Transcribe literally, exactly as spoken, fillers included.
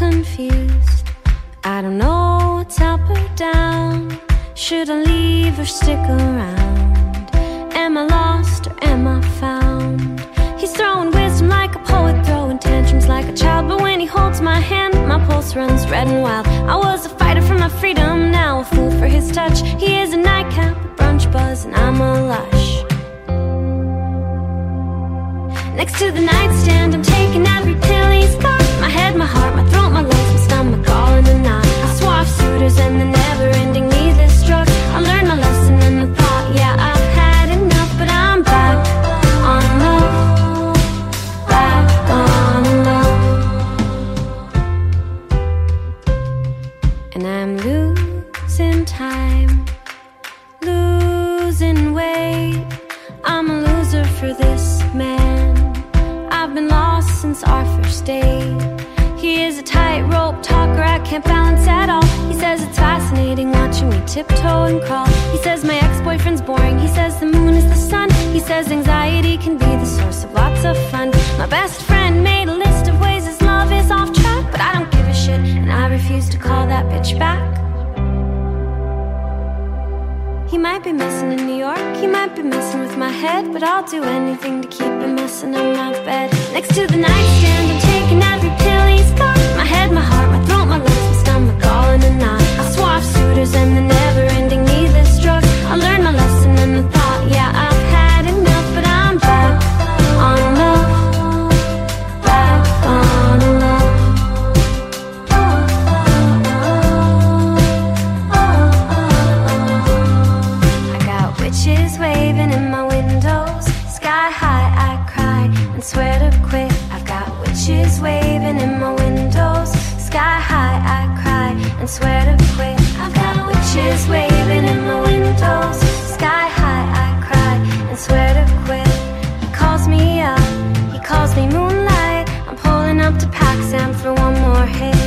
confused. I don't know what's up or down. Should I leave or stick around? Am I lost or am I found? He's throwing wisdom like a poet, throwing tantrums like a child. But when he holds my hand, my pulse runs red and wild. I was a fighter for my freedom, now a fool for his touch. He is a nightcap, a brunch buzz, and I'm a lush. Next to the nightstand, I'm taking every pill he's got. My head, my heart, my throat, my lungs, my stomach, all in a knot. I swore off suitors and the never-ending needless drugs. I learned my lesson and I thought, yeah, I've had enough. But I'm back on love, back on love. And I'm losing time, losing weight. I'm a loser for this man. I've been lost since our first date. He is a tightrope talker I can't balance at all. He says it's fascinating watching me tiptoe and crawl. He says my ex-boyfriend's boring. He says the moon is the sun. He says anxiety can be the source of lots of fun. My best friend made a list of ways his love is off track, but I don't give a shit, and I refuse to call that bitch back. He might be messing in New York, he might be messing with my head, but I'll do anything to keep him messing on my bed. Next to the nightstand, I'm taking every pill he's got. My head, my heart, my throat, my lungs, my stomach, all in a knot. I swore off suitors and the never-ending needless drugs. I learned my lesson and I thought, yeah, I've had enough. But I'm back on love, back on love. Witches waving in my windows, sky high I cry and swear to quit. I've got witches waving in my windows, sky high I cry and swear to quit. I've got witches waving in my windows, sky high I cry and swear to quit. He calls me up, he calls me moonlight. I'm pulling up to Paxam for one more hit.